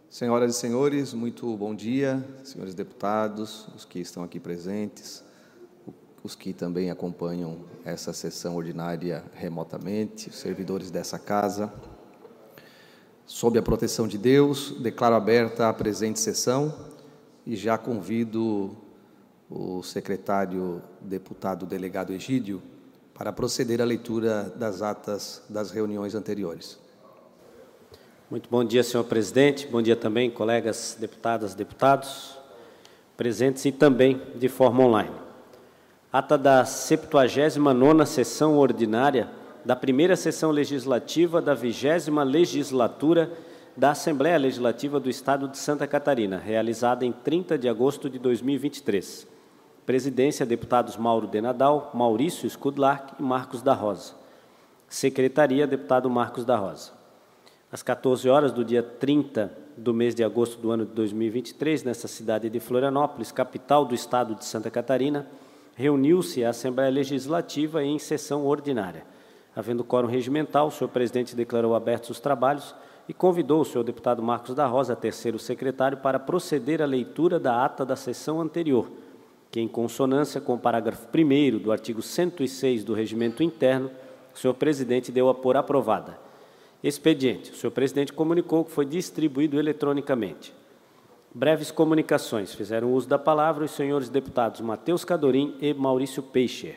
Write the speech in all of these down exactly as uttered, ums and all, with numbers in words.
Senhoras e senhores, muito bom dia, senhores deputados, os que estão aqui presentes, os que também acompanham essa sessão ordinária remotamente, os servidores dessa casa. Sob a proteção de Deus, declaro aberta a presente sessão e já convido o secretário deputado delegado Egídio para proceder à leitura das atas das reuniões anteriores. Muito bom dia, senhor presidente. Bom dia também, colegas deputadas, deputados, presentes e também de forma online. Ata da septuagésima nona sessão ordinária da primeira sessão legislativa da vigésima legislatura da Assembleia Legislativa do Estado de Santa Catarina, realizada em trinta de agosto de dois mil e vinte e três. Presidência, deputados Mauro de Nadal, Maurício Skudlark e Marcos da Rosa. Secretaria, deputado Marcos da Rosa. Às quatorze horas do dia trinta do mês de agosto do ano de dois mil e vinte e três, nessa cidade de Florianópolis, capital do Estado de Santa Catarina, reuniu-se a Assembleia Legislativa em sessão ordinária. Havendo quórum regimental, o senhor presidente declarou abertos os trabalhos e convidou o senhor deputado Marcos da Rosa, terceiro secretário, para proceder à leitura da ata da sessão anterior, que, em consonância com o parágrafo primeiro do artigo cento e seis do Regimento Interno, o senhor presidente deu a por aprovada. Expediente. O senhor presidente comunicou que foi distribuído eletronicamente. Breves comunicações. Fizeram uso da palavra os senhores deputados Matheus Cadorim e Maurício Peixer.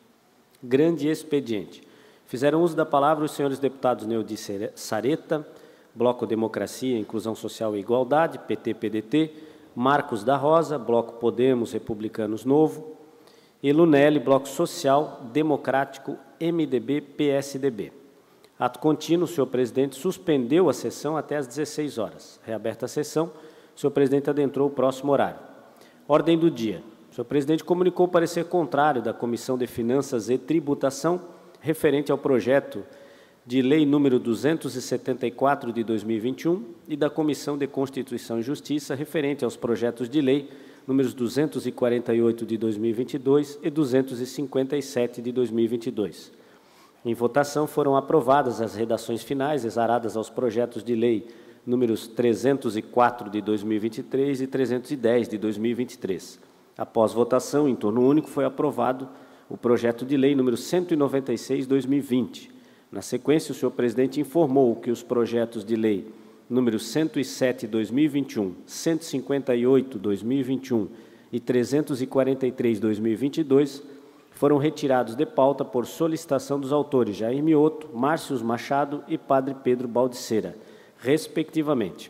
Grande expediente. Fizeram uso da palavra os senhores deputados Neudi Sareta, Bloco Democracia, Inclusão Social e Igualdade, P T P D T, Marcos da Rosa, Bloco Podemos, Republicanos Novo, e Lunelli, Bloco Social, Democrático, M D B, P S D B. Ato contínuo, o senhor presidente suspendeu a sessão até às dezesseis horas. Reaberta a sessão, o senhor presidente adentrou o próximo horário. Ordem do dia. O senhor presidente comunicou o parecer contrário da Comissão de Finanças e Tributação referente ao projeto de lei número duzentos e setenta e quatro de dois mil e vinte e um e da Comissão de Constituição e Justiça referente aos projetos de lei números duzentos e quarenta e oito de dois mil e vinte e dois e duzentos e cinquenta e sete de dois mil e vinte e dois. Em votação foram aprovadas as redações finais exaradas aos projetos de lei números trezentos e quatro de dois mil e vinte e três e trezentos e dez de dois mil e vinte e três. Após votação, em turno único, foi aprovado o projeto de lei número cento e noventa e seis de dois mil e vinte. Na sequência, o senhor presidente informou que os projetos de lei número cento e sete de dois mil e vinte e um, cento e cinquenta e oito de dois mil e vinte e um e trezentos e quarenta e três de dois mil e vinte e dois foram retirados de pauta por solicitação dos autores Jair Mioto, Márcios Machado e Padre Pedro Baldiceira, respectivamente.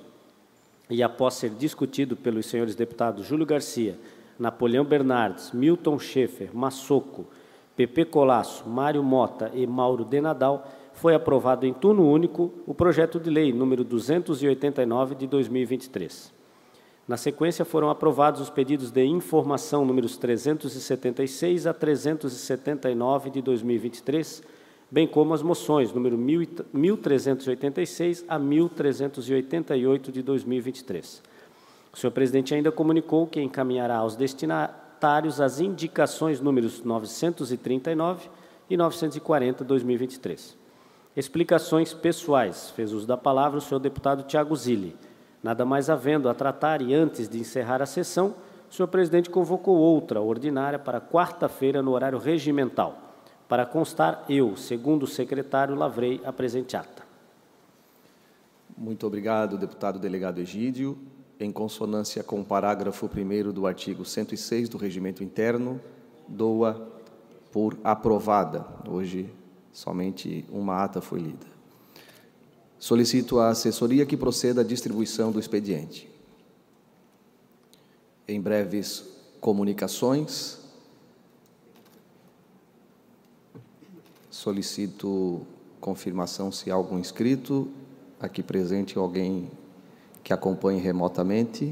E após ser discutido pelos senhores deputados Júlio Garcia, Napoleão Bernardes, Milton Schaefer, Massoco, Pepe Colasso, Mário Mota e Mauro de Nadal, foi aprovado em turno único o projeto de lei número duzentos e oitenta e nove de dois mil e vinte e três. Na sequência, foram aprovados os pedidos de informação números trezentos e setenta e seis a trezentos e setenta e nove de dois mil e vinte e três, bem como as moções número mil trezentos e oitenta e seis a mil trezentos e oitenta e oito de dois mil e vinte e três. O senhor presidente ainda comunicou que encaminhará aos destinatários as indicações números novecentos e trinta e nove e novecentos e quarenta de dois mil e vinte e três. Explicações pessoais. Fez uso da palavra o senhor deputado Tiago Zilli. Nada mais havendo a tratar e antes de encerrar a sessão, o senhor presidente convocou outra ordinária para quarta-feira no horário regimental. Para constar, eu, segundo o secretário, lavrei a presente ata. Muito obrigado, deputado delegado Egídio. Em consonância com o parágrafo primeiro do artigo cento e seis do Regimento Interno, dou-a por aprovada. Hoje, somente uma ata foi lida. Solicito à assessoria que proceda à distribuição do expediente. Em breves comunicações, solicito confirmação se há algum inscrito aqui presente, alguém que acompanhe remotamente.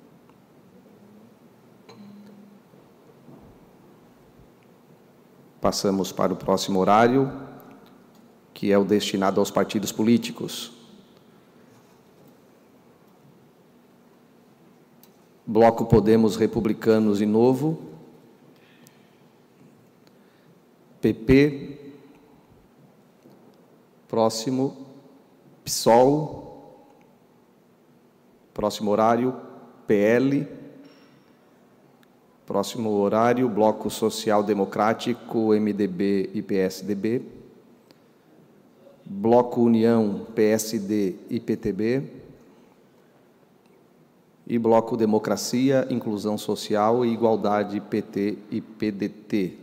Passamos para o próximo horário, que é o destinado aos partidos políticos. Bloco Podemos, Republicanos e Novo, P P, próximo, PSOL, Próximo horário, P L. Próximo horário, Bloco Social Democrático, M D B e P S D B. Bloco União, P S D e P T B. E Bloco Democracia, Inclusão Social e Igualdade, P T e P D T.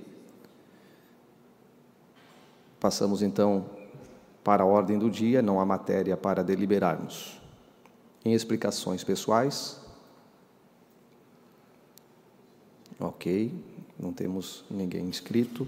Passamos, então, para a ordem do dia, não há matéria para deliberarmos. Em explicações pessoais. Ok, não temos ninguém inscrito.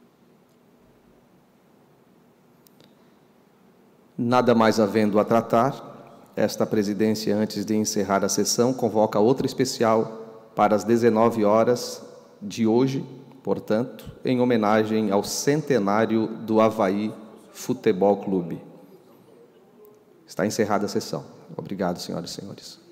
Nada mais havendo a tratar, esta presidência, antes de encerrar a sessão, convoca outra especial para as dezenove horas de hoje, portanto, em homenagem ao centenário do Avaí Futebol Clube. Está encerrada a sessão. Obrigado, senhoras e senhores.